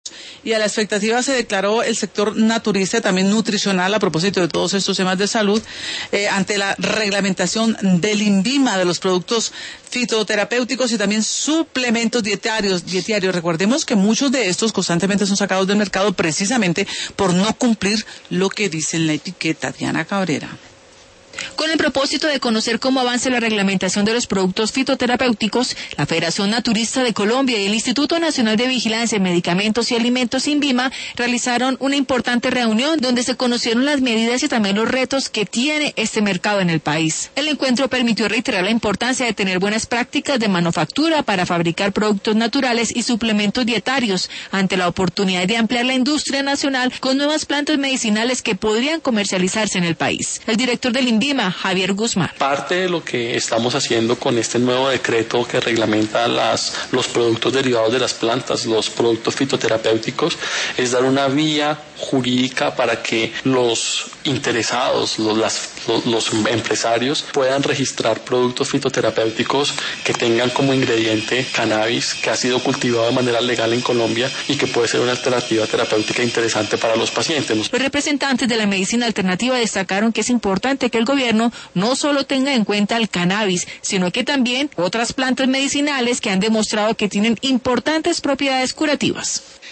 Y a la expectativa se declaró el sector naturista y también nutricional a propósito de todos estos temas de salud ante la reglamentación del INVIMA de los productos fitoterapéuticos y también suplementos dietarios. Recordemos que muchos de estos constantemente son sacados del mercado precisamente por no cumplir lo que dice en la etiqueta. Diana Cabrera. Con el propósito de conocer cómo avanza la reglamentación de los productos fitoterapéuticos, la Federación Naturista de Colombia y el Instituto Nacional de Vigilancia en Medicamentos y Alimentos, INVIMA, realizaron una importante reunión donde se conocieron las medidas y también los retos que tiene este mercado en el país. El encuentro permitió reiterar la importancia de tener buenas prácticas de manufactura para fabricar productos naturales y suplementos dietarios, ante la oportunidad de ampliar la industria nacional con nuevas plantas medicinales que podrían comercializarse en el país. El director del INVIMA, Javier Guzmán. Parte de lo que estamos haciendo con este nuevo decreto que reglamenta los productos derivados de las plantas, los productos fitoterapéuticos, es dar una vía jurídica para que los interesados, los empresarios puedan registrar productos fitoterapéuticos que tengan como ingrediente cannabis, que ha sido cultivado de manera legal en Colombia y que puede ser una alternativa terapéutica interesante para los pacientes. Los representantes de la medicina alternativa destacaron que es importante que el gobierno no solo tenga en cuenta el cannabis, sino que también otras plantas medicinales que han demostrado que tienen importantes propiedades curativas.